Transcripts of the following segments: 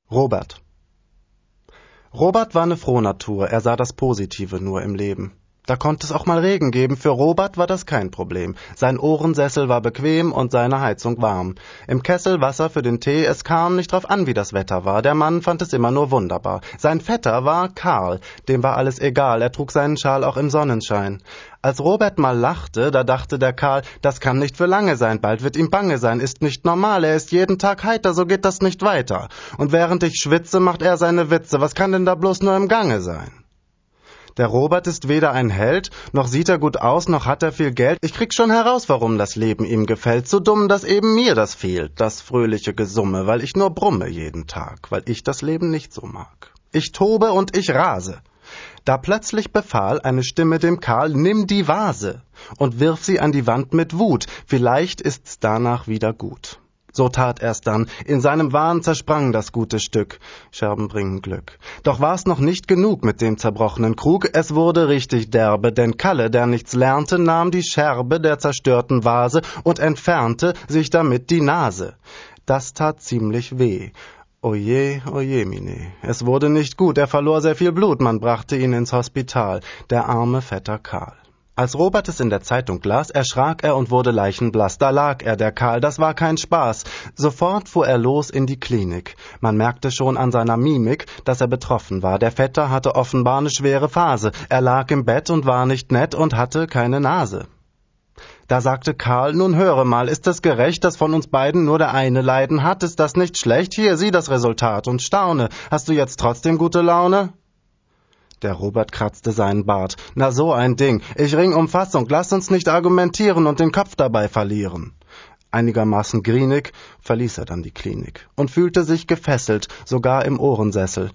Robert. Robert war eine Frohnatur, er sah das Positive nur im Leben. Da konnte es auch mal Regen geben, für Robert war das kein Problem. Sein Ohrensessel war bequem und seine Heizung warm. Im Kessel Wasser für den Tee, es kam nicht drauf an, wie das Wetter war. Der Mann fand es immer nur wunderbar. Sein Vetter war Karl, dem war alles egal, er trug seinen Schal auch im Sonnenschein. Als Robert mal lachte, da dachte der Karl, das kann nicht für lange sein, bald wird ihm bange sein, ist nicht normal, er ist jeden Tag heiter, so geht das nicht weiter. Und während ich schwitze, macht er seine Witze, was kann denn da bloß nur im Gange sein? Der Robert ist weder ein Held, noch sieht er gut aus, noch hat er viel Geld. Ich krieg schon heraus, warum das Leben ihm gefällt. So dumm, dass eben mir das fehlt, das fröhliche Gesumme, weil ich nur brumme jeden Tag, weil ich das Leben nicht so mag. Ich tobe und ich rase. Da plötzlich befahl eine Stimme dem Karl, nimm die Vase und wirf sie an die Wand mit Wut, vielleicht ist's danach wieder gut. So tat er's dann, in seinem Wahn zersprang das gute Stück. Scherben bringen Glück. Doch war's noch nicht genug mit dem zerbrochenen Krug, es wurde richtig derbe, denn Kalle, der nichts lernte, nahm die Scherbe der zerstörten Vase und entfernte sich damit die Nase. Das tat ziemlich weh. Oje, oje, mine. Es wurde nicht gut, er verlor sehr viel Blut, man brachte ihn ins Hospital, der arme Vetter Karl. Als Robert es in der Zeitung las, erschrak er und wurde leichenblass. Da lag er, der Karl, das war kein Spaß. Sofort fuhr er los in die Klinik. Man merkte schon an seiner Mimik, dass er betroffen war. Der Vetter hatte offenbar eine schwere Phase. Er lag im Bett und war nicht nett und hatte keine Nase. Da sagte Karl, nun höre mal, ist es gerecht, dass von uns beiden nur der eine Leiden hat? Ist das nicht schlecht? Hier, sieh das Resultat und staune. Hast du jetzt trotzdem gute Laune? Der Robert kratzte seinen Bart. Na so ein Ding. Ich ring um Fassung. Lass uns nicht argumentieren und den Kopf dabei verlieren. Einigermaßen grienig verließ er dann die Klinik und fühlte sich gefesselt, sogar im Ohrensessel.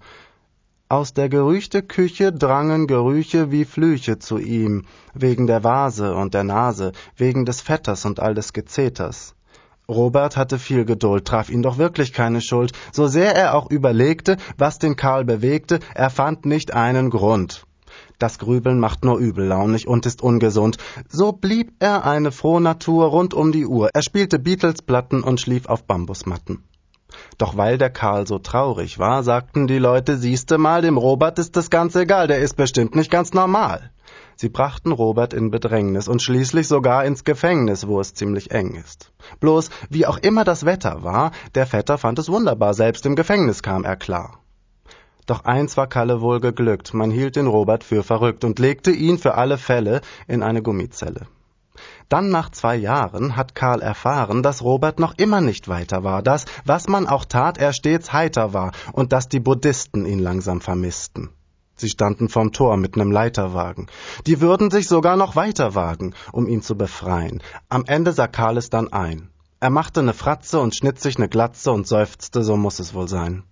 Aus der Gerüchteküche drangen Gerüche wie Flüche zu ihm, wegen der Vase und der Nase, wegen des Vetters und all des Gezeters. Robert hatte viel Geduld, traf ihn doch wirklich keine Schuld. So sehr er auch überlegte, was den Karl bewegte, er fand nicht einen Grund. Das Grübeln macht nur übellaunig und ist ungesund. So blieb er eine Frohnatur rund um die Uhr. Er spielte Beatles-Platten und schlief auf Bambusmatten. Doch weil der Karl so traurig war, sagten die Leute, siehste mal, dem Robert ist das ganz egal, der ist bestimmt nicht ganz normal. Sie brachten Robert in Bedrängnis und schließlich sogar ins Gefängnis, wo es ziemlich eng ist. Bloß, wie auch immer das Wetter war, der Vetter fand es wunderbar, selbst im Gefängnis kam er klar. Doch eins war Kalle wohl geglückt, man hielt den Robert für verrückt und legte ihn für alle Fälle in eine Gummizelle. Dann nach 2 Jahren hat Karl erfahren, dass Robert noch immer nicht weiter war, dass, was man auch tat, er stets heiter war und dass die Buddhisten ihn langsam vermissten. Sie standen vorm Tor mit nem Leiterwagen. Die würden sich sogar noch weiter wagen, um ihn zu befreien. Am Ende sah Karl es dann ein. Er machte ne Fratze und schnitt sich ne Glatze und seufzte, so muss es wohl sein.